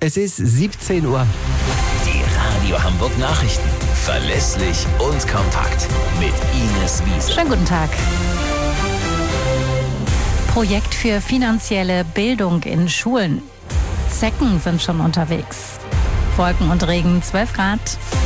Es ist 17 Uhr. Die Radio Hamburg Nachrichten. Verlässlich und kompakt. Mit Ines Wiese. Schönen guten Tag. Projekt für finanzielle Bildung in Schulen. Zecken sind schon unterwegs. Wolken und Regen, 12 Grad.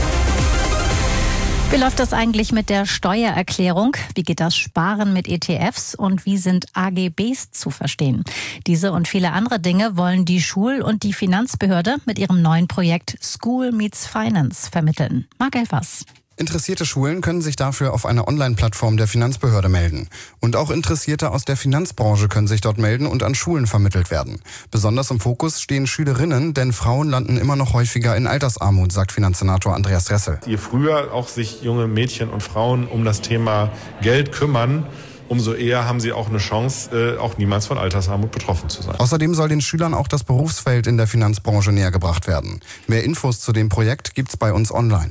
Wie läuft das eigentlich mit der Steuererklärung? Wie geht das Sparen mit ETFs und wie sind AGBs zu verstehen? Diese und viele andere Dinge wollen die Schul- und die Finanzbehörde mit ihrem neuen Projekt School Meets Finance vermitteln. Marc Elfers. Interessierte Schulen können sich dafür auf einer Online-Plattform der Finanzbehörde melden. Und auch Interessierte aus der Finanzbranche können sich dort melden und an Schulen vermittelt werden. Besonders im Fokus stehen Schülerinnen, denn Frauen landen immer noch häufiger in Altersarmut, sagt Finanzsenator Andreas Ressel. Je früher auch sich junge Mädchen und Frauen um das Thema Geld kümmern, umso eher haben sie auch eine Chance, auch niemals von Altersarmut betroffen zu sein. Außerdem soll den Schülern auch das Berufsfeld in der Finanzbranche näher gebracht werden. Mehr Infos zu dem Projekt gibt's bei uns online.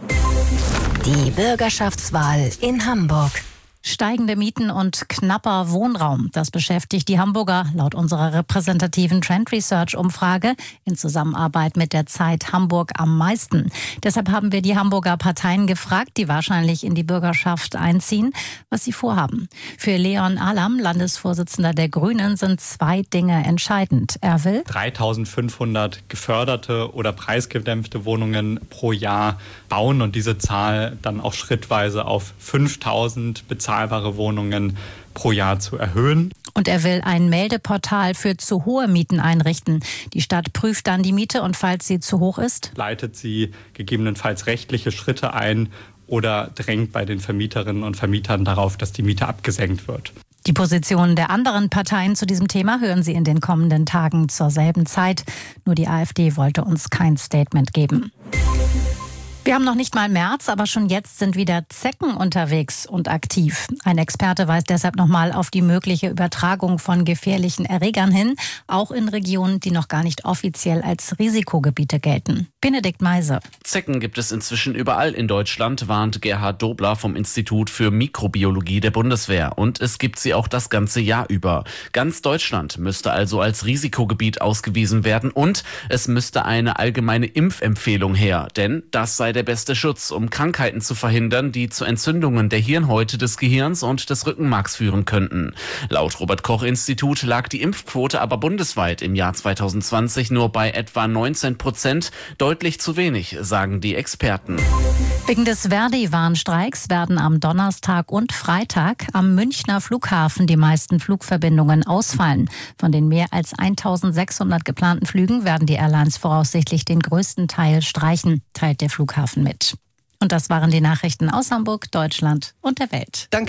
Die Bürgerschaftswahl in Hamburg. Steigende Mieten und knapper Wohnraum. Das beschäftigt die Hamburger laut unserer repräsentativen Trend Research Umfrage in Zusammenarbeit mit der Zeit Hamburg am meisten. Deshalb haben wir die Hamburger Parteien gefragt, die wahrscheinlich in die Bürgerschaft einziehen, was sie vorhaben. Für Leon Alam, Landesvorsitzender der Grünen, sind 2 Dinge entscheidend. Er will 3.500 geförderte oder preisgedämpfte Wohnungen pro Jahr bauen und diese Zahl dann auch schrittweise auf 5.000 bezahlbare Wohnungen pro Jahr zu erhöhen. Und er will ein Meldeportal für zu hohe Mieten einrichten. Die Stadt prüft dann die Miete und falls sie zu hoch ist, leitet sie gegebenenfalls rechtliche Schritte ein oder drängt bei den Vermieterinnen und Vermietern darauf, dass die Miete abgesenkt wird. Die Positionen der anderen Parteien zu diesem Thema hören Sie in den kommenden Tagen zur selben Zeit. Nur die AfD wollte uns kein Statement geben. Wir haben noch nicht mal März, aber schon jetzt sind wieder Zecken unterwegs und aktiv. Ein Experte weist deshalb nochmal auf die mögliche Übertragung von gefährlichen Erregern hin, auch in Regionen, die noch gar nicht offiziell als Risikogebiete gelten. Benedikt Meise. Zecken gibt es inzwischen überall in Deutschland, warnt Gerhard Dobler vom Institut für Mikrobiologie der Bundeswehr. Und es gibt sie auch das ganze Jahr über. Ganz Deutschland müsste also als Risikogebiet ausgewiesen werden und es müsste eine allgemeine Impfempfehlung her, denn das sei der beste Schutz, um Krankheiten zu verhindern, die zu Entzündungen der Hirnhäute des Gehirns und des Rückenmarks führen könnten. Laut Robert-Koch-Institut lag die Impfquote aber bundesweit im Jahr 2020 nur bei etwa 19%, deutlich zu wenig, sagen die Experten. Wegen des Verdi-Warnstreiks werden am Donnerstag und Freitag am Münchner Flughafen die meisten Flugverbindungen ausfallen. Von den mehr als 1.600 geplanten Flügen werden die Airlines voraussichtlich den größten Teil streichen, teilt der Flughafen mit. Und das waren die Nachrichten aus Hamburg, Deutschland und der Welt. Danke.